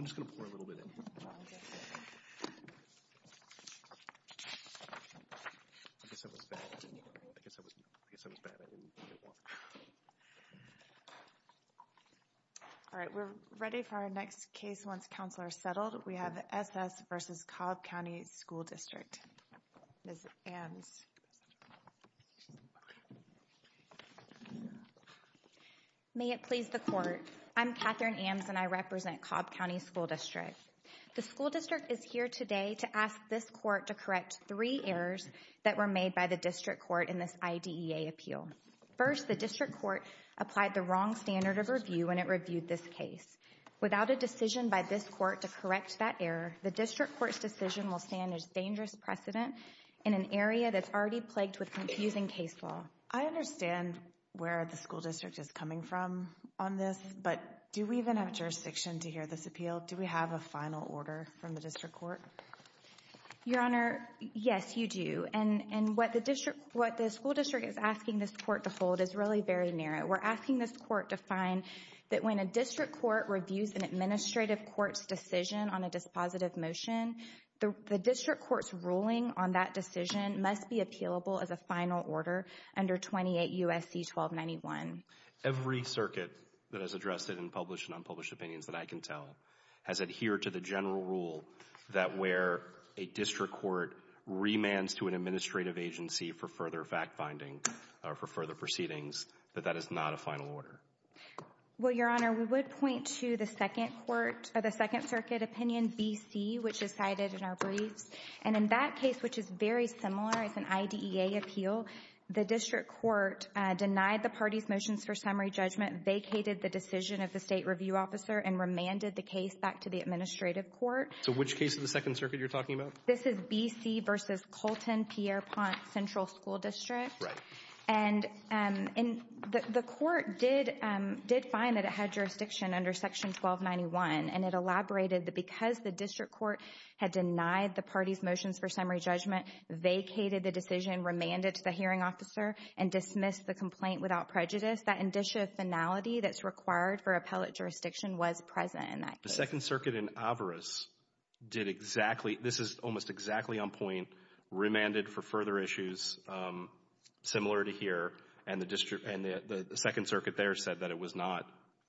I'm just going to pour a little bit in. I guess that was bad. I guess that was bad. I didn't get water. All right, we're ready for our next case once counsel are settled. We have SS versus Cobb County School District. Ms. Ames. May it please the court. I'm Catherine Ames and I represent Cobb County School District. The school district is here today to ask this court to correct 3 errors that were made by the district court in this IDEA appeal. First, the district court applied the wrong standard of review when it reviewed this case. Without a decision by this court to correct that error, the district court's decision will stand as dangerous precedent in an area that's already plagued with confusing case law. I understand where the school district is coming from on this, but do we even have jurisdiction to hear this appeal? Do we have a final order from the district court? Your Honor, yes, you do. And what the school district is asking this court to hold is really very narrow. We're asking this court to find that when a district court reviews an administrative court's decision on a dispositive motion, the district court's ruling on that decision must be appealable as a final order under 28 U.S.C. 1291. Every circuit that has addressed it in published and unpublished opinions that I can tell has adhered to the general rule that where a district court remands to an administrative agency for further fact-finding or for further proceedings, that is not a final order. Well, Your Honor, we would point to the Second Circuit opinion, BC, which is cited in our briefs. And in that case, which is very similar, it's an IDEA appeal, the district court denied the parties' motions for summary judgment, vacated the decision of the state review officer, and remanded the case back to the administrative court. So which case of the Second Circuit you're talking about? This is BC versus Colton Pierpont Central School District. Right. And the court did find that it had jurisdiction under Section 1291, and it elaborated that because the district court had denied the parties' motions for summary judgment, vacated the decision, remanded to the hearing officer, and dismissed the complaint without prejudice, that indicia of finality that's required for appellate jurisdiction was present in that case. The Second Circuit in Alvarez did exactly, this is almost exactly on point, remanded for further issues, similar to here, and the Second Circuit there said that it was not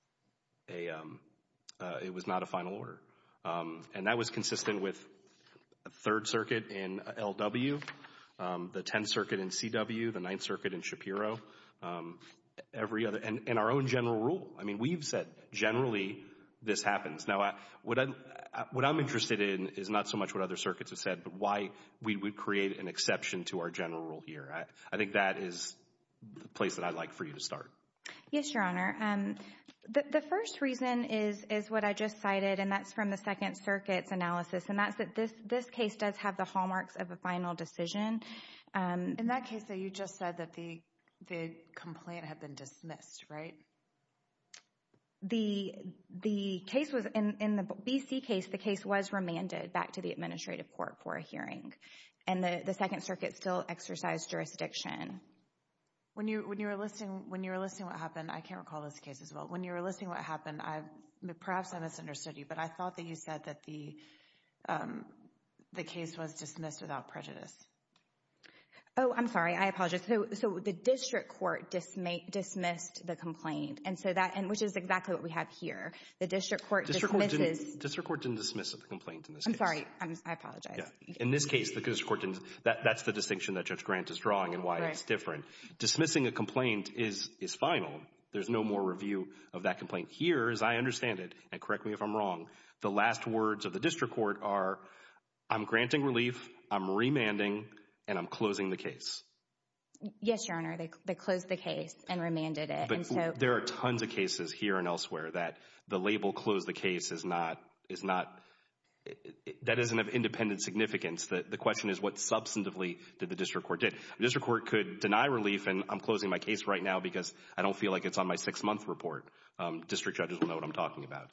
a final order. And that was consistent with the Third Circuit in LW, the Tenth Circuit in CW, the Ninth Circuit in Shapiro, every other, and our own general rule. I mean, we've said generally this happens. Now, what I'm interested in is not so much what other circuits have said, but why we would create an exception to our general rule here. I think that is the place that I'd like for you to start. Yes, Your Honor. The first reason is what I just cited, and that's from the Second Circuit's analysis, and that's that this case does have the hallmarks of a final decision. In that case, though, you just said that the complaint had been dismissed, right? The case was, in the BC case, the case was remanded back to the administrative court for a hearing, and the Second Circuit still exercised jurisdiction. When you were listing what happened, I can't recall this case as well. When you were listing what happened, perhaps I misunderstood you, but I thought that you said that the case was dismissed without prejudice. Oh, I'm sorry. I apologize. So the district court dismissed the complaint, and which is exactly what we have here. The district court dismisses. District court didn't dismiss the complaint in this case. I'm sorry. I apologize. Yeah. In this case, the district court didn't. That's the distinction that Judge Grant is drawing and why it's different. Dismissing a complaint is final. There's no more review of that complaint. Here, as I understand it, and correct me if I'm wrong, the last words of the district court are, I'm granting relief, I'm remanding, and I'm closing the case. Yes, Your Honor. They closed the case and remanded it. But there are tons of cases here and elsewhere that the label close the case that isn't of independent significance. The question is, what substantively did the district court did? The district court could deny relief, and I'm closing my case right now because I don't feel like it's on my 6-month report. District judges will know what I'm talking about.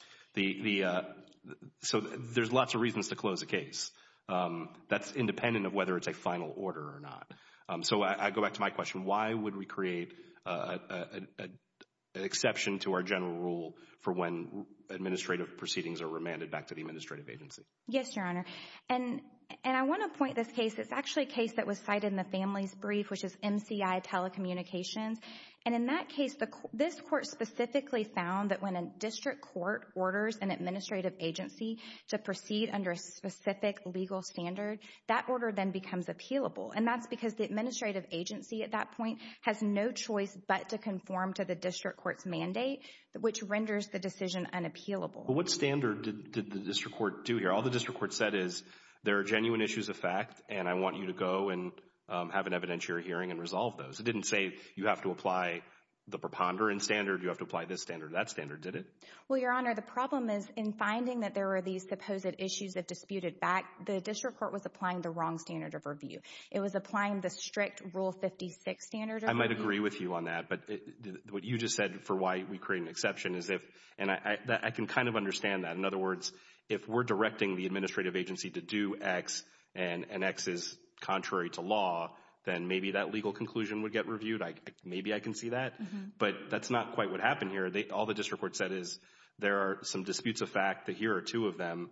So there's lots of reasons to close a case. That's independent of whether it's a final order or not. So I go back to my question. Why would we create an exception to our general rule for when administrative proceedings are remanded back to the administrative agency. Yes, Your Honor. And I want to point this case. It's actually a case that was cited in the family's brief, which is MCI Telecommunications. And in that case, this court specifically found that when a district court orders an administrative agency to proceed under a specific legal standard, that order then becomes appealable. And that's because the administrative agency at that point has no choice but to conform to the district court's mandate, which renders the decision unappealable. But what standard did the district court do here? All the district court said is there are genuine issues of fact, and I want you to go and have an evidentiary hearing and resolve those. It didn't say you have to apply the preponderance standard, you have to apply this standard, that standard, did it? Well, Your Honor, the problem is in finding that there were these supposed issues of disputed fact, the district court was applying the wrong standard of review. It was applying the strict Rule 56 standard of review. I might agree with you on that, but what you just said for why we create an exception is if, and I can kind of understand that. In other words, if we're directing the administrative agency to do X and X is contrary to law, then maybe that legal conclusion would get reviewed. Maybe I can see that. But that's not quite what happened here. All the district court said is there are some disputes of fact, that here are two of them.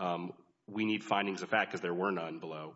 We need findings of fact because there were none below.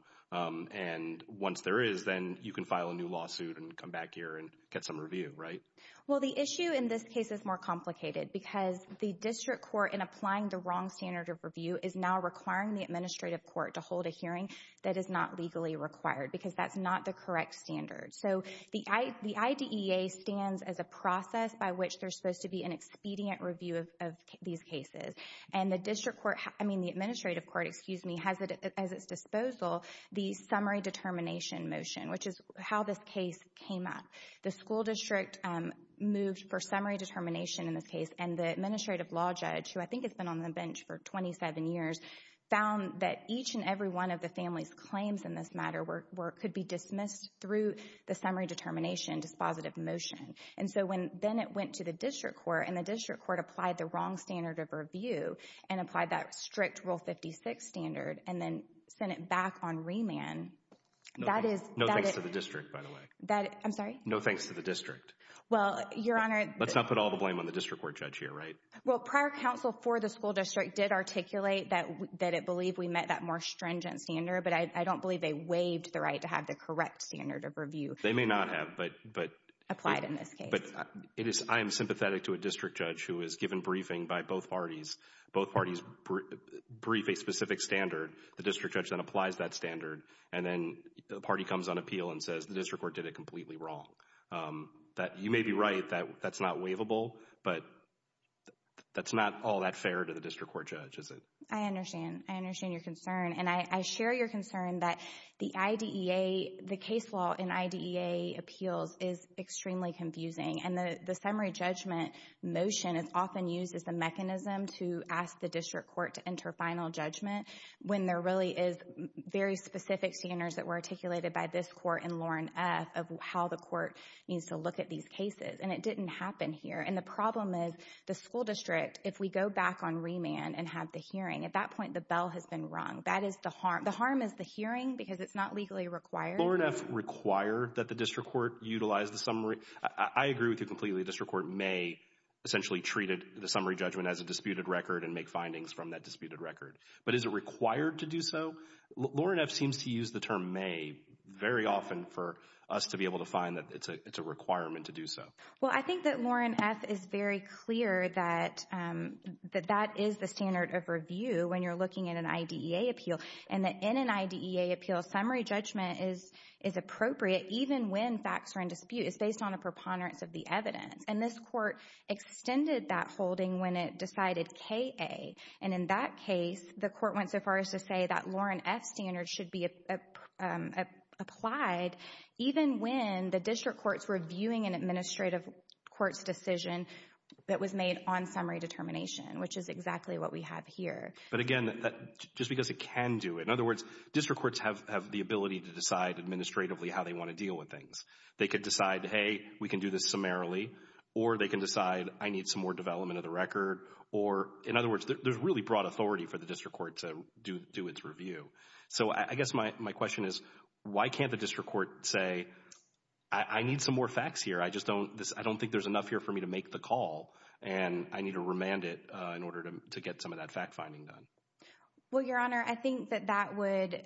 And once there is, then you can file a new lawsuit and come back here and get some review, right? Well, the issue in this case is more complicated because the district court, in applying the wrong standard of review, is now requiring the administrative court to hold a hearing that is not legally required because that's not the correct standard. So the IDEA stands as a process by which there's supposed to be an expedient review of these cases. And the district court, the administrative court, has at its disposal the summary determination motion, which is how this case came up. The school district moved for summary determination in this case, and the administrative law judge, who I think has been on the bench for 27 years, found that each and every one of the family's claims in this matter could be dismissed through the summary determination dispositive motion. And so then it went to the district court, and the district court applied the wrong standard of review and applied that strict Rule 56 standard and then sent it back on remand. No thanks to the district, by the way. I'm sorry? No thanks to the district. Well, Your Honor— Let's not put all the blame on the district court judge here, right? Well, prior counsel for the school district did articulate that it believed we met that more stringent standard, but I don't believe they waived the right to have the correct standard of review. They may not have, but— applied in this case. But I am sympathetic to a district judge who is given briefing by both parties. Both parties brief a specific standard. The district judge then applies that standard, and then the party comes on appeal and says the district court did it completely wrong. That you may be right that that's not waivable, but that's not all that fair to the district court judge, is it? I understand. I understand your concern, and I share your concern that the IDEA, the case law in IDEA appeals is extremely confusing, and the summary judgment motion is often used as a mechanism to ask the district court to enter final judgment when there really is very specific standards that were articulated by this court in Lauren F. of how the court needs to look at these cases, and it didn't happen here. And the problem is the school district, if we go back on remand and have the hearing, at that point the bell has been rung. That is the harm. The harm is the hearing because it's not legally required. Lauren F. required that the district court utilize the summary. I agree with you completely. The district court may essentially treat the summary judgment as a disputed record and make findings from that disputed record. But is it required to do so? Lauren F. seems to use the term may very often for us to be able to find that it's a requirement to do so. Well, I think that Lauren F. is very clear that that is the standard of review when you're looking at an IDEA appeal, and that in an IDEA appeal, summary judgment is appropriate even when facts are in dispute. It's based on a preponderance of the evidence. And this court extended that holding when it decided KA. And in that case, the court went so far as to say that Lauren F. standard should be applied even when the district court's reviewing an administrative court's decision that was made on summary determination, which is exactly what we have here. But again, just because it can do it. In other words, district courts have the ability to decide administratively how they want to deal with things. They could decide, hey, we can do this summarily, or they can decide I need some more development of the record. Or, in other words, there's really broad authority for the district court to do its review. So I guess my question is, why can't the district court say, I need some more facts here. I don't think there's enough here for me to make the call, and I need to remand it in order to get some of that fact-finding done. Well, Your Honor, I think that would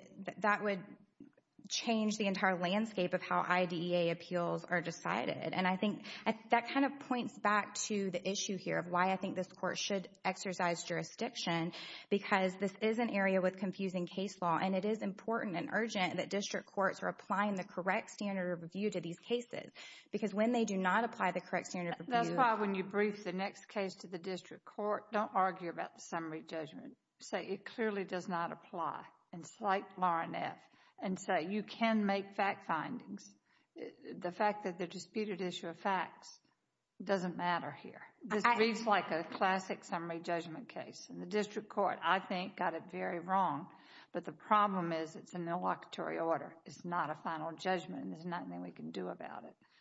change the entire landscape of how IDEA appeals are decided. And I think that kind of points back to the issue here of why I think this court should exercise jurisdiction, because this is an area with confusing case law, and it is important and urgent that district courts are applying the correct standard of review to these cases. Because when they do not apply the correct standard of review— That's why when you brief the next case to the district court, don't argue about the summary judgment. Say it clearly does not apply, and cite Lauren F., and say you can make fact findings. The fact that the disputed issue of facts doesn't matter here. This reads like a classic summary judgment case. And the district court, I think, got it very wrong. But the problem is it's an interlocutory order. It's not a final judgment, and there's nothing we can do about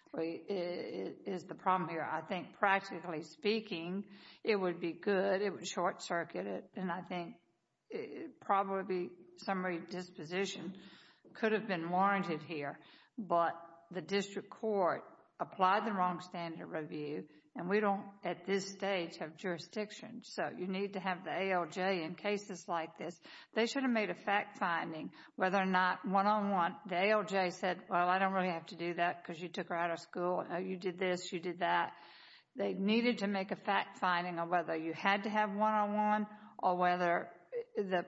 it. Is the problem here. I think practically speaking, it would be good. It would short-circuit it. And I think probably summary disposition could have been warranted here. But the district court applied the wrong standard of review, and we don't, at this stage, have jurisdiction. So you need to have the ALJ in cases like this. They should have made a fact finding whether or not one-on-one. The ALJ said, well, I don't really have to do that because you took her out of school. You did this, you did that. They needed to make a fact finding on whether you had to have one-on-one or whether the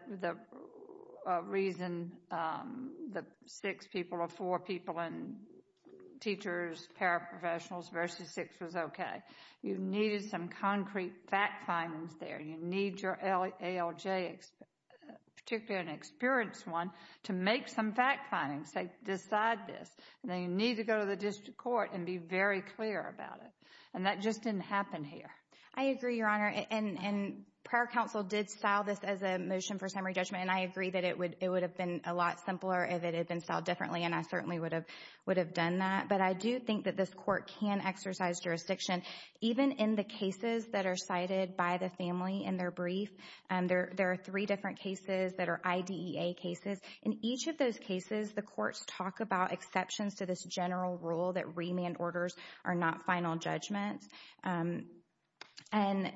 reason the 6 people or 4 people and teachers, paraprofessionals versus 6 was okay. You needed some concrete fact findings there. You need your ALJ, particularly an experienced one, to make some fact findings, say, decide this. And then you need to go to the district court and be very clear about it. And that just didn't happen here. I agree, Your Honor. And prior counsel did style this as a motion for summary judgment, and I agree that it would have been a lot simpler if it had been styled differently, and I certainly would have done that. But I do think that this court can exercise jurisdiction, even in the cases that are cited by the family in their brief. There are 3 different cases that are IDEA cases. In each of those cases, the courts talk about exceptions to this general rule that remand orders are not final judgments. And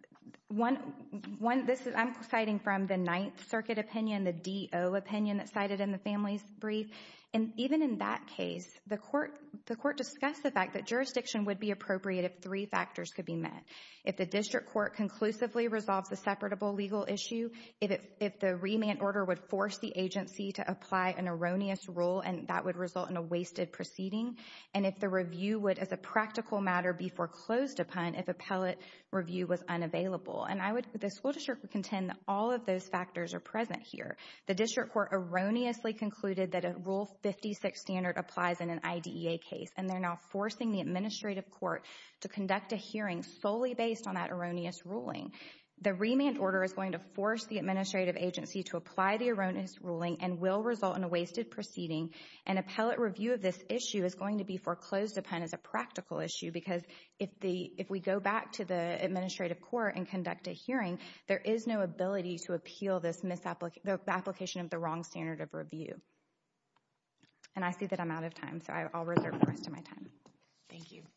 I'm citing from the Ninth Circuit opinion, the DO opinion that's cited in the family's brief. And even in that case, the court discussed the fact that jurisdiction would be appropriate if 3 factors could be met. If the district court conclusively resolves a separable legal issue, if the remand order would force the agency to apply an erroneous rule and that would result in a wasted proceeding, and if the review would, as a practical matter, be foreclosed upon if appellate review was unavailable. And the school district would contend that all of those factors are present here. The district court erroneously concluded that a Rule 56 standard applies in an IDEA case, and they're now forcing the administrative court to conduct a hearing solely based on that erroneous ruling. The remand order is going to force the administrative agency to apply the erroneous ruling and will result in a wasted proceeding. And appellate review of this issue is going to be foreclosed upon as a practical issue, because if we go back to the administrative court and conduct a hearing, there is no ability to appeal this the application of the wrong standard of review. And I see that I'm out of time, so I'll reserve the rest of my time. Thank you.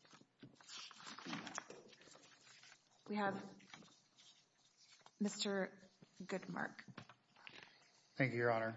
We have Mr. Goodmark. Thank you, Your Honor.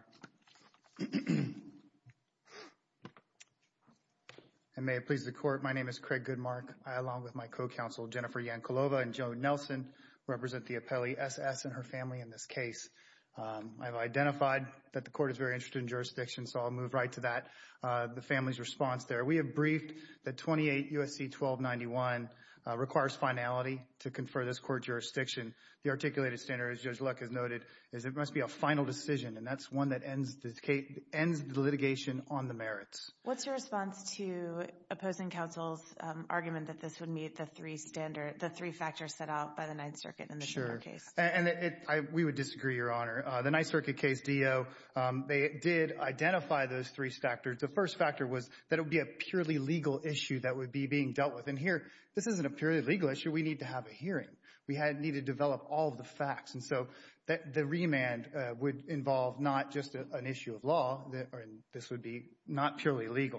And may it please the Court, my name is Craig Goodmark. I, along with my co-counsel Jennifer Yankolova and Joe Nelson, represent the appellee SS and her family in this case. I've identified that the Court is very interested in jurisdiction, so I'll move right to that, the family's response there. We have briefed that 28 U.S.C. 1291 requires finality to confer this court jurisdiction. The articulated standard, as Judge Luck has noted, is it must be a final decision, and that's one that ends the litigation on the merits. What's your response to opposing counsel's argument that this would meet the 3 factors set out by the Ninth Circuit in the similar case? And we would disagree, Your Honor. The Ninth Circuit case, DO, they did identify those 3 factors. The first factor was that it would be a purely legal issue that would be being dealt with. And here, this isn't a purely legal issue. We need to have a hearing. we need to develop all of the facts. And so the remand would involve not just an issue of law, this would be not purely legal.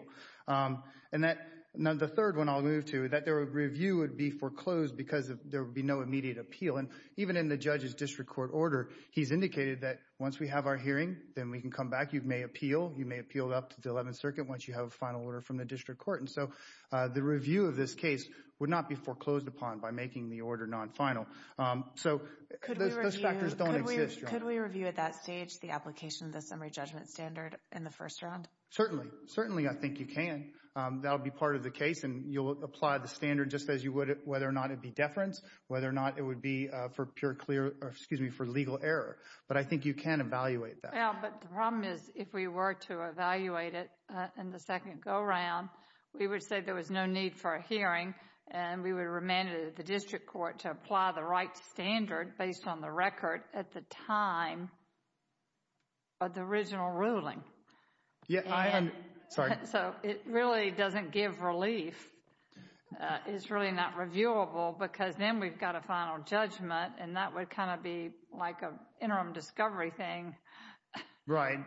Now, the third one I'll move to, that their review would be foreclosed because there would be no immediate appeal. And even in the judge's district court order, he's indicated that once we have our hearing, then we can come back. You may appeal. You may appeal up to the 11th Circuit once you have a final order from the district court. And so the review of this case would not be foreclosed upon by making the order non-final. So those factors don't exist, Your Honor. Could we review at that stage the application of the summary judgment standard in the first round? Certainly. Certainly, I think you can. That'll be part of the case, and you'll apply the standard just as you would whether or not it'd be deference, whether or not it would be for for legal error. But I think you can evaluate that. Well, but the problem is if we were to evaluate it in the second go-round, we would say there was no need for a hearing, and we would remand it to the district court to apply the right standard based on the record at the time of the original ruling. Yeah, sorry. So it really doesn't give relief. It's really not reviewable because then we've got a final judgment, and that would kind of be like an interim discovery thing. Right.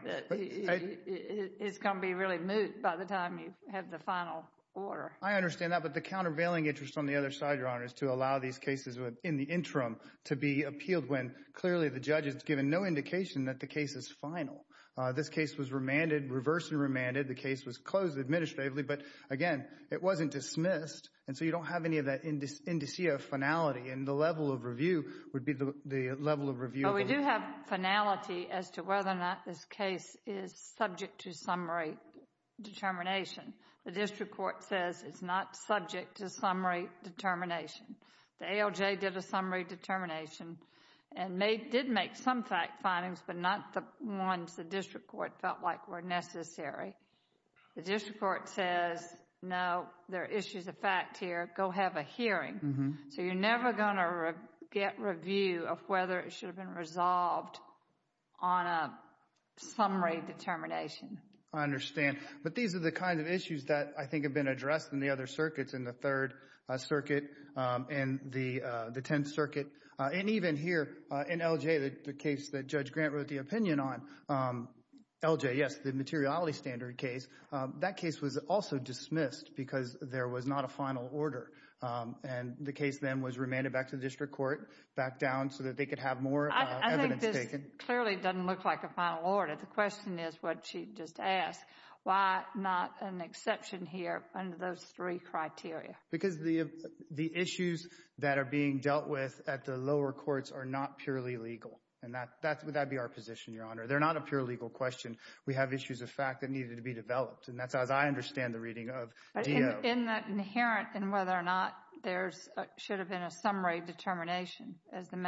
It's going to be really moot by the time you have the final order. I understand that, but the countervailing interest on the other side, Your Honor, is to allow these cases in the interim to be appealed when clearly the judge has given no indication that the case is final. This case was remanded, reversed and remanded. The case was closed administratively, but again, it wasn't dismissed, and so you don't have any of that indicia of finality, and the level of review would be the level of review. But we do have finality as to whether or not this case is subject to summary determination. The district court says it's not subject to summary determination. The ALJ did a summary determination and did make some fact findings, but not the ones the district court felt like were necessary. The district court says, no, there are issues of fact here. Go have a hearing. Mm-hmm. So you're never going to get review of whether it should have been resolved on a summary determination. I understand. But these are the kinds of issues that I think have been addressed in the other circuits, in the Third Circuit and the 10th Circuit. And even here in LJ, the case that Judge Grant wrote the opinion on, LJ, yes, the materiality standard case, that case was also dismissed because there was not a final order. And the case then was remanded back to the district court, back down so that they could have more evidence taken. I think this clearly doesn't look like a final order. The question is what she just asked. Why not an exception here under those three criteria? Because the issues that are being dealt with at the lower courts are not purely legal. And that'd be our position, Your Honor. They're not a pure legal question. We have issues of fact that needed to be developed. And that's as I understand the reading of DO. Isn't that inherent in whether or not there's should have been a summary determination as the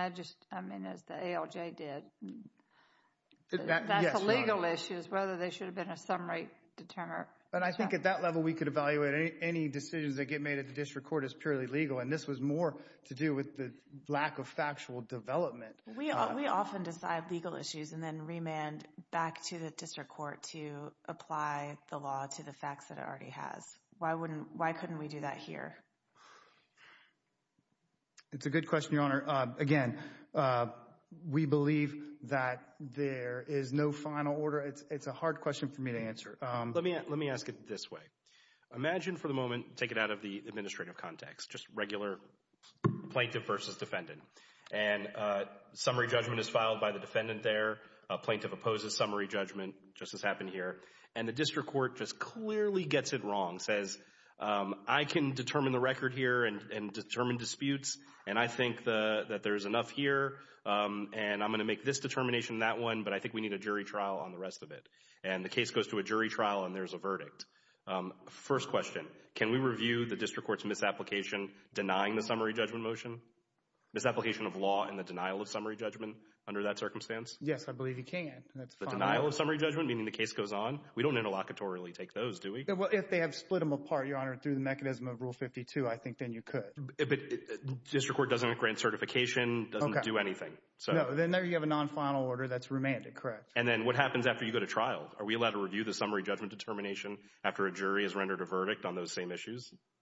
ALJ did? That's a legal issue, is whether there should have been a summary determination. And I think at that level we could evaluate any decisions that get made at the district court as purely legal. And this was more to do with the lack of factual development. We often decide legal issues and then remand back to the district court to apply the law to the facts that it already has. Why couldn't we do that here? It's a good question, Your Honor. Again, we believe that there is no final order. It's a hard question for me to answer. Let me ask it this way. Imagine for the moment, take it out of the administrative context, just regular plaintiff versus defendant. And summary judgment is filed by the defendant there. Plaintiff opposes summary judgment, just as happened here. And the district court just clearly gets it wrong, says, I can determine the record here and determine disputes, and I think that there's enough here, and I'm going to make this determination, that one, but I think we need a jury trial on the rest of it. And the case goes to a jury trial and there's a verdict. First question, can we review the district court's misapplication denying the summary judgment motion? Misapplication of law and the denial of summary judgment under that circumstance? Yes, I believe you can. That's the fine. Denial of summary judgment, meaning the case goes on? We don't interlocutorily take those, do we? Well, if they have split them apart, Your Honor, through the mechanism of Rule 52, I think then you could. But district court doesn't grant certification, doesn't do anything. So. No, then there you have a non-final order that's remanded, correct. And then what happens after you go to trial? Are we allowed to review the summary judgment determination after a jury has rendered a verdict on those same issues?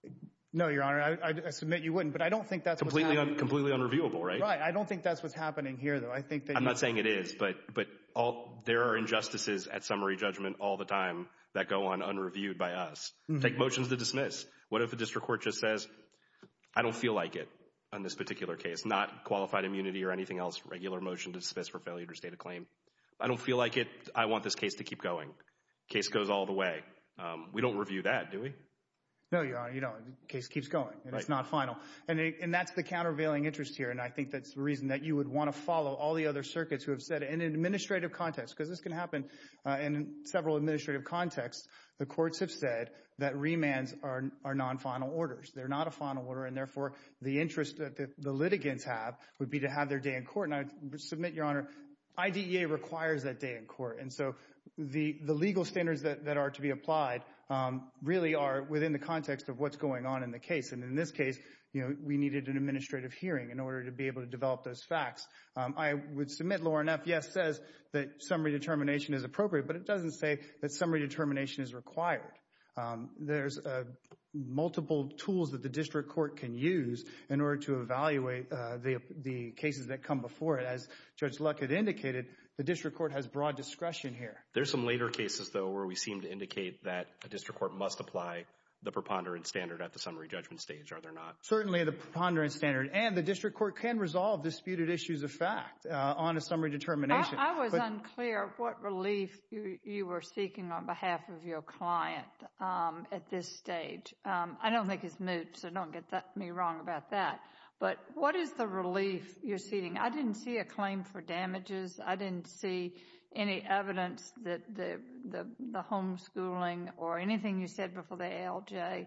No, Your Honor, I submit you wouldn't, but I don't think that's what's happening. Completely unreviewable, right? Right. I don't think that's what's happening here, though. I think that I'm not saying it is, but there are injustices at summary judgment all the time that go on unreviewed by us. Take motions to dismiss. What if the district court just says, I don't feel like it on this particular case, not qualified immunity or anything else, regular motion to dismiss for failure to state a claim. I don't feel like it. I want this case to keep going. Case goes all the way. We don't review that, do we? No, Your Honor, you don't. The case keeps going, and it's not final. And that's the countervailing interest here, and I think that's the reason that you would want to follow all the other circuits who have said in an administrative context, because this can happen in several administrative contexts, the courts have said that remands are non-final orders. They're not a final order, and therefore the interest that the litigants have would be to have their day in court. And I would submit, Your Honor, IDEA requires that day in court. And so the legal standards that are to be applied really are within the context of what's going on in the case. And in this case, we needed an administrative hearing in order to be able to develop those facts. I would submit Lauren F., yes, says that summary determination is appropriate, but it doesn't say that summary determination is required. There's multiple tools that the district court can use in order to evaluate the cases that come before it. As Judge Luck had indicated, the district court has broad discretion here. There's some later cases, though, where we seem to indicate that a district court must apply the preponderance standard at the summary judgment stage, are there not? Certainly the preponderance standard, and the district court can resolve disputed issues of fact on a summary determination. I was unclear what relief you were seeking on behalf of your client at this stage. I don't think it's moot, so don't get me wrong about that. But what is the relief you're seeking? I didn't see a claim for damages. I didn't see any evidence that the homeschooling or anything you said before the ALJ,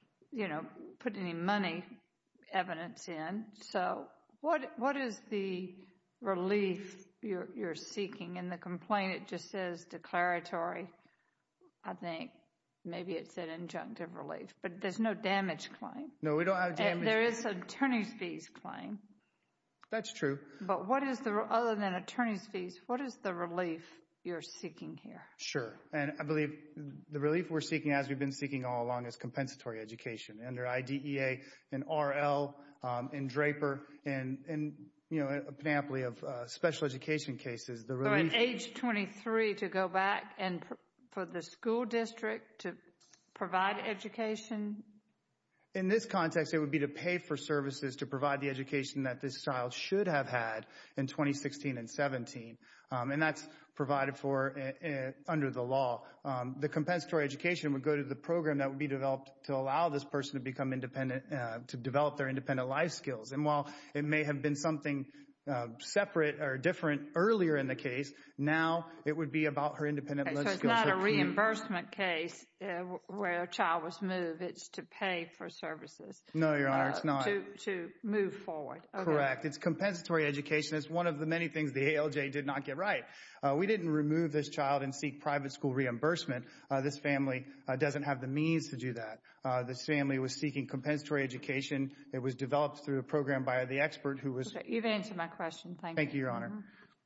put any money evidence in. So what is the relief you're seeking? In the complaint, it just says declaratory. I think maybe it said injunctive relief, but there's no damage claim. No, we don't have damage. There is an attorney's fees claim. That's true. But what is other than attorney's fees, what is the relief you're seeking here? Sure. And I believe the relief we're seeking, as we've been seeking all along, is compensatory education. Under IDEA and RL and Draper and a panoply of special education cases, the relief... So at age 23 to go back and for the school district to provide education? In this context, it would be to pay for services to provide the education that this child should have had in 2016 and 17. And that's provided for under the law. The compensatory education would go to the program that would be developed to allow this person to become independent, to develop their independent life skills. And while it may have been something separate or different earlier in the case, now it would be about her independent life skills. So it's not a reimbursement case where a child was moved. It's to pay for services. No, Your Honor, it's not. To move forward. Okay. Correct. It's compensatory education. It's one of the many things the ALJ did not get right. We didn't remove this child and seek private school reimbursement. This family doesn't have the means to do that. This family was seeking compensatory education. It was developed through a program by the expert who was... Okay, you've answered my question. Thank you. Thank you, Your Honor.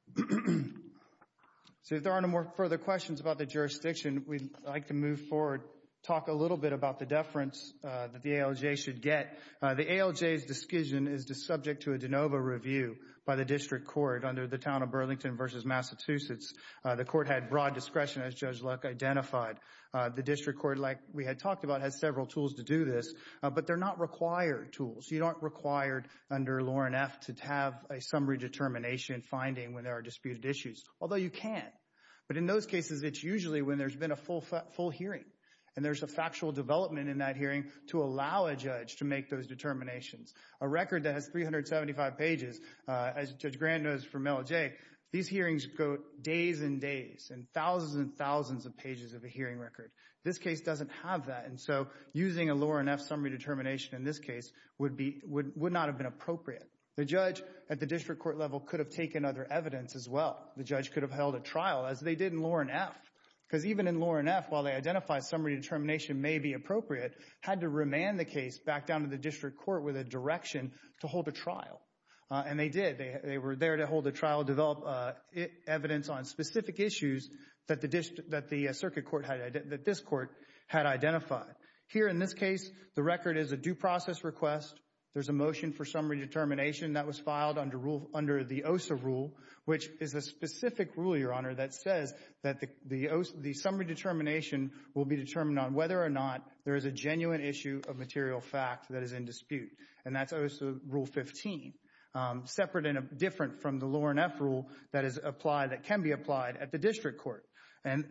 So if there are no more further questions about the jurisdiction, we'd like to move forward, talk a little bit about the deference that the ALJ should get. The ALJ's decision is subject to a de novo review by the district court under the town of Burlington versus Massachusetts. The court had broad discretion, as Judge Luck identified. The district court, like we had talked about, has several tools to do this, but they're not required tools. You aren't required under Lauren F. to have a summary determination finding when there are disputed issues, although you can. But in those cases, it's usually when there's been a full hearing. And there's a factual development in that hearing to allow a judge to make those determinations. A record that has 375 pages, as Judge Grant knows from LJ, these hearings go days and days and thousands of pages of a hearing record. This case doesn't have that. And so using a Lauren F. summary determination in this case would not have been appropriate. The judge at the district court level could have taken other evidence as well. The judge could have held a trial, as they did in Lauren F. Because even in Lauren F., while they identified summary determination may be appropriate, had to remand the case back down to the district court with a direction to hold a trial. And they did. They were there to hold a trial, develop evidence on specific issues that the circuit court that this court had identified. Here in this case, the record is a due process request. There's a motion for summary determination that was filed under the OSA rule, which is a specific rule, Your Honor, that says that the summary determination will be determined on whether or not there is a genuine issue of material fact that is in dispute. And that's OSA Rule 15, separate and different from the Lauren F. rule that is applied, that can be applied at the district court. And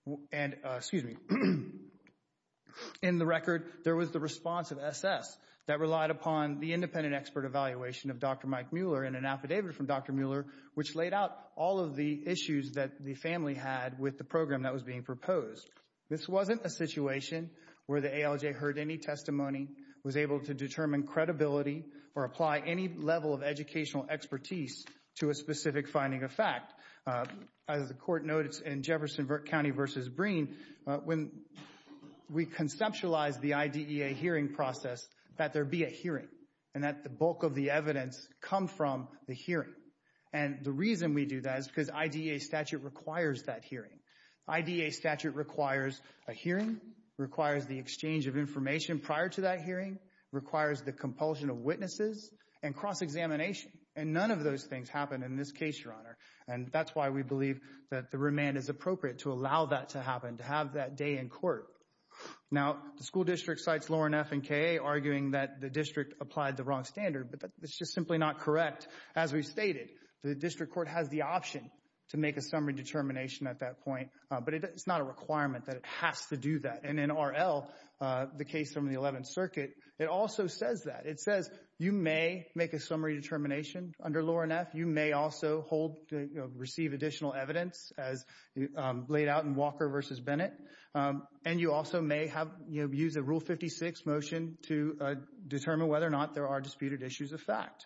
in the record, there was the response of SS that relied upon the independent expert evaluation of Dr. Mike Mueller and an affidavit from Dr. Mueller, which laid out all of the issues that the family had with the program that was being proposed. This wasn't a situation where the ALJ heard any testimony, was able to determine credibility, or apply any level of educational expertise to a specific finding of fact. As the court noted in Jefferson County versus Breen, when we conceptualized the IDEA hearing process, that there be a hearing and that the bulk of the evidence come from the hearing. And the reason we do that is because IDEA statute requires that hearing. IDEA statute requires a hearing, requires the exchange of information prior to that hearing, requires the compulsion of witnesses, and cross-examination. And none of those things happen in this case, Your Honor. And that's why we believe that the remand is appropriate to allow that to happen, to have that day in court. Now, the school district cites Lauren F. and KA arguing that the district applied the wrong standard, but that's just simply not correct. As we stated, the district court has the option to make a summary determination at that point, but it's not a requirement that it has to do that. And in RL, the case from the 11th Circuit, it also says that. It says you may make a summary determination under Lauren F. You may also receive additional evidence as laid out in Walker versus Bennett. And you also may have, use a Rule 56 motion to determine whether or not there are disputed issues of fact.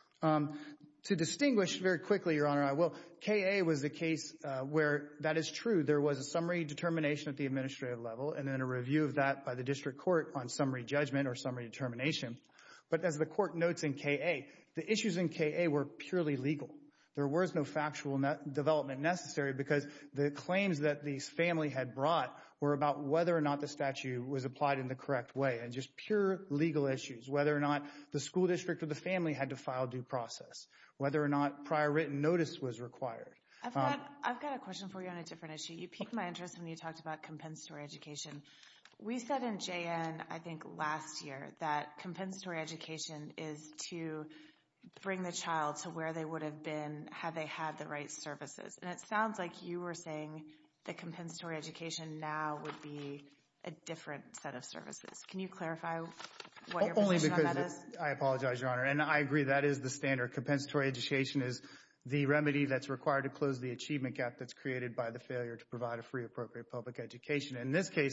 To distinguish very quickly, Your Honor, I will. KA was the case where that is true. There was a summary determination at the administrative level and then a review of that by the district court on summary judgment or summary determination. But as the court notes in KA, the issues in KA were purely legal. There was no factual development necessary because the claims that the family had brought were about whether or not the statute was applied in the correct way and just pure legal issues, whether or not the school district or the family had to file due process, whether or not prior written notice was required. I've got a question for you on a different issue. You piqued my interest when you talked about compensatory education. We said in JN, I think last year, that compensatory education is to bring the child to where they would have been had they had the right services. And it sounds like you were saying that compensatory education now would be a different set of services. Can you clarify what your position on that is? Only because I apologize, Your Honor, and I agree that is the standard. Compensatory education is the remedy that's required to close the achievement gap that's created by the failure to provide a free, appropriate public education. In this case,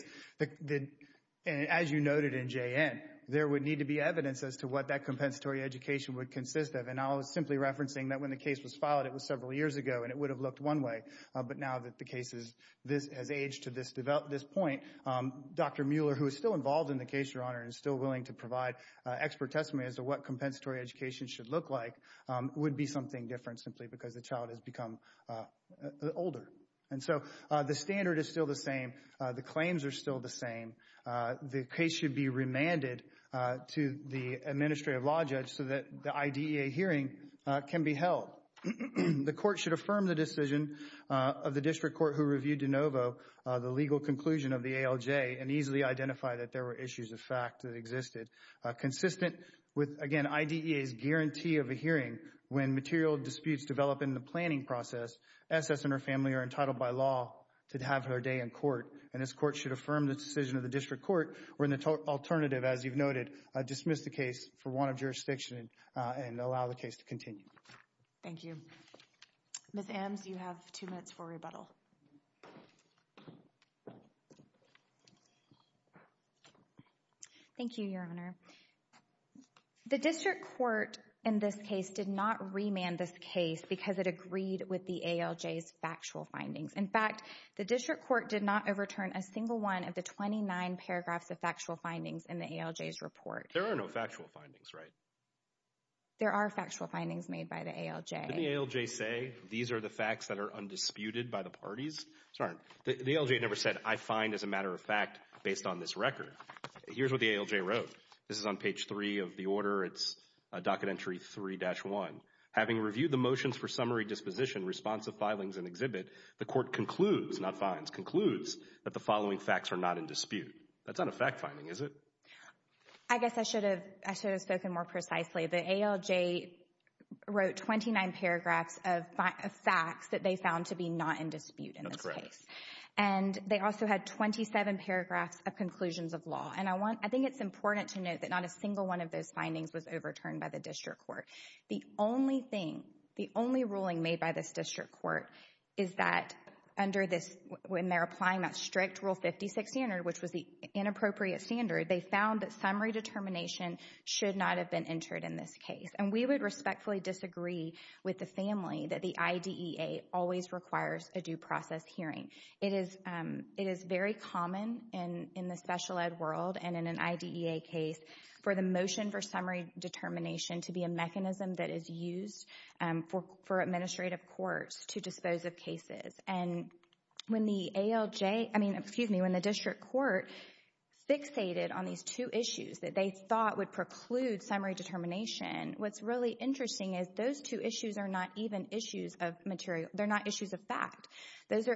and as you noted in JN, there would need to be evidence as to what that compensatory education would consist of. And I was simply referencing that when the case was filed, it was several years ago, and it would have looked one way. But now that the case has aged to this point, Dr. Mueller, who is still involved in the case, Your Honor, and is still willing to provide expert testimony as to what compensatory education should look like, would be something different simply because the child has become older. And so the standard is still the same. The claims are still the same. The case should be remanded to the administrative law judge so that the IDEA hearing can be held. The court should affirm the decision of the district court who reviewed de novo the legal conclusion of the ALJ and easily identify that there were issues of fact that existed. Consistent with, again, IDEA's guarantee of a hearing when material disputes develop in the planning process, SS and her family are entitled by law to have their day in court. And this court should affirm the decision of the district court or in the alternative, as you've noted, dismiss the case for want of jurisdiction and allow the case to continue. Thank you. Ms. Ames, you have 2 minutes for rebuttal. Thank you, Your Honor. The district court in this case did not remand this case because it agreed with the ALJ's factual findings. In fact, the district court did not overturn a single one of the 29 paragraphs of factual findings in the ALJ's report. There are no factual findings, right? There are factual findings made by the ALJ. Didn't the ALJ say these are the facts that are undisputed by the parties? Sorry, the ALJ never said, I find as a matter of fact based on this record. Here's what the ALJ wrote. This is on page 3 of the order. It's docket entry 3-1. Having reviewed the motions for summary disposition, responsive filings, and exhibit, the court concludes, not finds, concludes that the following facts are not in dispute. That's not a fact finding, is it? I guess I should have spoken more precisely. The ALJ wrote 29 paragraphs of facts that they found to be not in dispute in this case. And they also had 27 paragraphs of conclusions of law. And I think it's important to note that not a single one of those findings was overturned by the district court. The only ruling made by this district court is that under this, when they're applying that strict Rule 56 standard, which was the inappropriate standard, they found that summary determination should not have been entered in this case. And we would respectfully disagree with the family that the IDEA always requires a due process hearing. It is very common in the special ed world and in an IDEA case for the motion for summary determination to be a mechanism that is used for administrative courts to dispose of cases. And when the when the district court fixated on these two issues that they thought would preclude summary determination, what's really interesting is those two issues are not even issues of material. They're not issues of fact. Those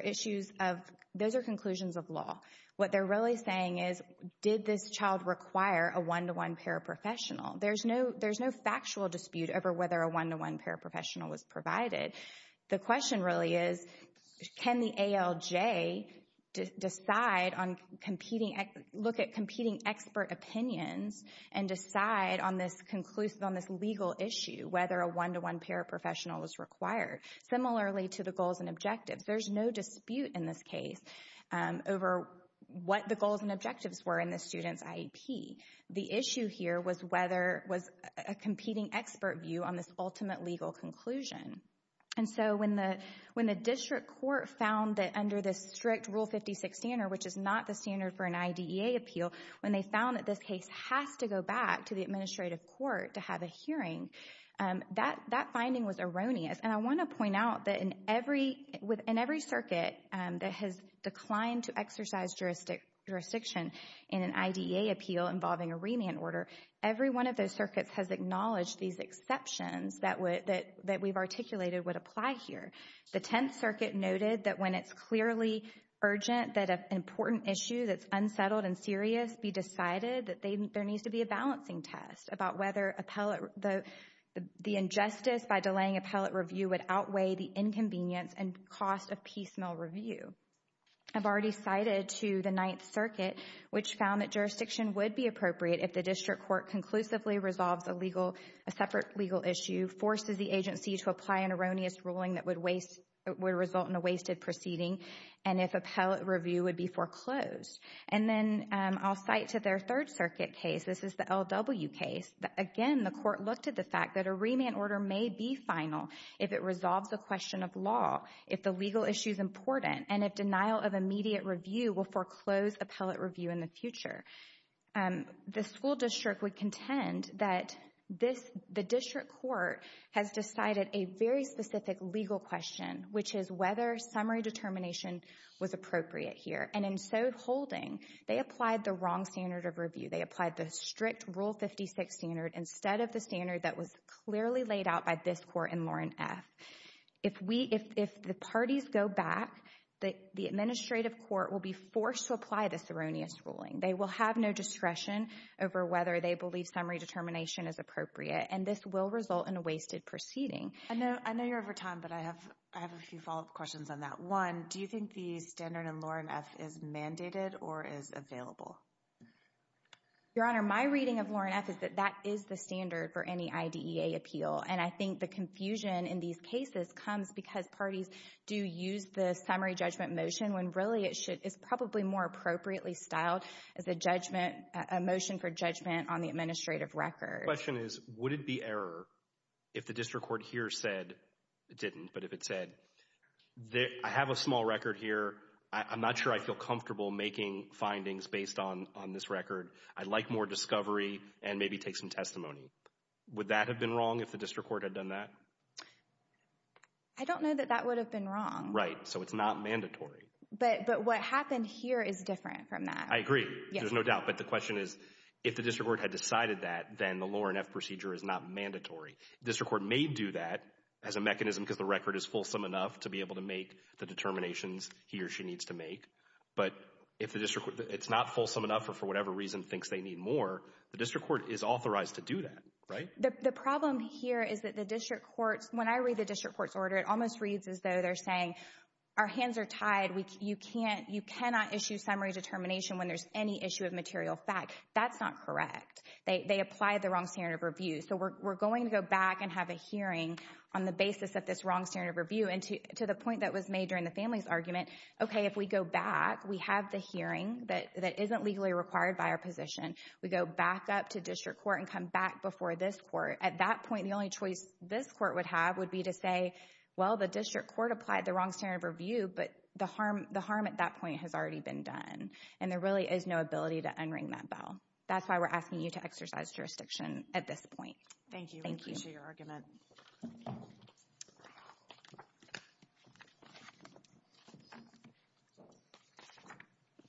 are conclusions of law. What they're really saying is, did this child require a one-to-one paraprofessional? There's no factual dispute over whether a one-to-one paraprofessional was provided. The question really is, can the ALJ decide on look at competing expert opinions and decide on this legal issue whether a one-to-one paraprofessional was required? Similarly to the goals and objectives, there's no dispute in this case over what the goals and objectives were in the student's IEP. The issue here was whether was a competing expert view on this ultimate legal conclusion. And so when the district court found that under this strict Rule 56 standard, which is not the standard for an IDEA appeal, when they found that this case has to go back to the administrative court to have a hearing, that finding was erroneous. And I want to point out that in every circuit that has declined to exercise jurisdiction in an IDEA appeal involving a remand order, every one of those circuits has acknowledged these exceptions that we've articulated would apply here. The 10th Circuit noted that when it's clearly urgent that an important issue that's unsettled and serious be decided, that there needs to be a balancing test about whether the injustice by delaying appellate review would outweigh the inconvenience and cost of piecemeal review. I've already cited to the 9th Circuit, which found that jurisdiction would be appropriate if the district court conclusively resolves a separate legal issue, forces the agency to apply an erroneous ruling that would result in a wasted proceeding, and if appellate review would be foreclosed. And then I'll cite to their 3rd Circuit case, this is the LW case. Again, the court looked at the fact that a remand order may be final if it resolves a question of law, if the legal issue is important, and if denial of immediate review will foreclose appellate review in the future. The school district would contend that the district court has decided a very specific legal question, which is whether summary determination was appropriate here. And in so holding, they applied the wrong standard of review. They applied the strict Rule 56 standard instead of the standard that was clearly laid out by this court in Lauren F. If the parties go back, the administrative court will be forced to apply this erroneous ruling. They will have no discretion over whether they believe summary determination is appropriate, and this will result in a wasted proceeding. I know you're over time, but I have a few follow-up questions on that. One, do you think the standard in Lauren F. is mandated or is available? Your Honor, my reading of Lauren F. is that is the standard for any IDEA appeal, and I think the confusion in these cases comes because parties do use the summary judgment motion when really it's probably more appropriately styled as a motion for judgment on the administrative record. The question is, would it be error if the district court here said, it didn't, but if it said, I have a small record here, I'm not sure I feel comfortable making findings based on this record. I'd like more discovery and maybe take some testimony. Would that have been wrong if the district court had done that? I don't know that would have been wrong. Right. So it's not mandatory. But what happened here is different from that. I agree. Yes. There's no doubt. But the question is, if the district court had decided that, then the Lauren F. procedure is not mandatory. The district court may do that as a mechanism because the record is fulsome enough to be able to make the determinations he or she needs to make. But if the district court, it's not fulsome enough or for whatever reason thinks they need more, the district court is authorized to do that, right? The problem here is that the district courts, when I read the district court's order, it almost reads as though they're saying, our hands are tied. You cannot issue summary determination when there's any issue of material fact. That's not correct. They applied the wrong standard of review. So we're going to go back and have a hearing on the basis of this wrong standard of review. And to the point that was made during the family's argument, okay, if we go back, we have the hearing that isn't legally required by our position. We go back up to district court and come back before this court. At that point, the only choice this court would have would be to say, well, the district court applied the wrong standard of review, but the harm at that point has already been done. And there really is no ability to unring that bell. That's why we're asking you to exercise jurisdiction at this point. Thank you. Thank you. I appreciate your argument.